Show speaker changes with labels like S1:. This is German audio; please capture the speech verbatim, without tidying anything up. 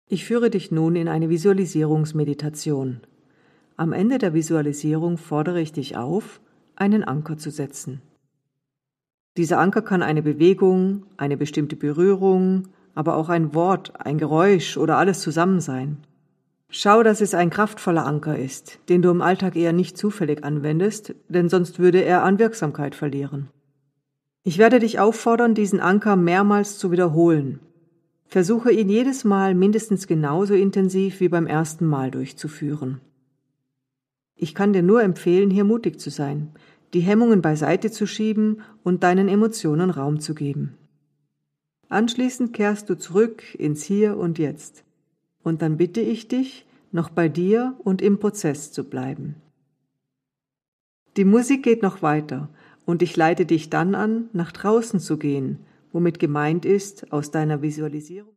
S1: Ich führe dich nun in eine Visualisierungsmeditation. Am Ende der Visualisierung fordere ich dich auf, einen Anker zu setzen. Dieser Anker kann eine Bewegung, eine bestimmte Berührung, aber auch ein Wort, ein Geräusch oder alles zusammen sein. Schau, dass es ein kraftvoller Anker ist, den du im Alltag eher nicht zufällig anwendest, denn sonst würde er an Wirksamkeit verlieren. Ich werde dich auffordern, diesen Anker mehrmals zu wiederholen. Versuche ihn jedes Mal mindestens genauso intensiv wie beim ersten Mal durchzuführen. Ich kann dir nur empfehlen, hier mutig zu sein, die Hemmungen beiseite zu schieben und deinen Emotionen Raum zu geben. Anschließend kehrst du zurück ins Hier und Jetzt. Und dann bitte ich dich, noch bei dir und im Prozess zu bleiben. Die Musik geht noch weiter und ich leite dich dann an, nach draußen zu gehen, womit gemeint ist, aus deiner Visualisierung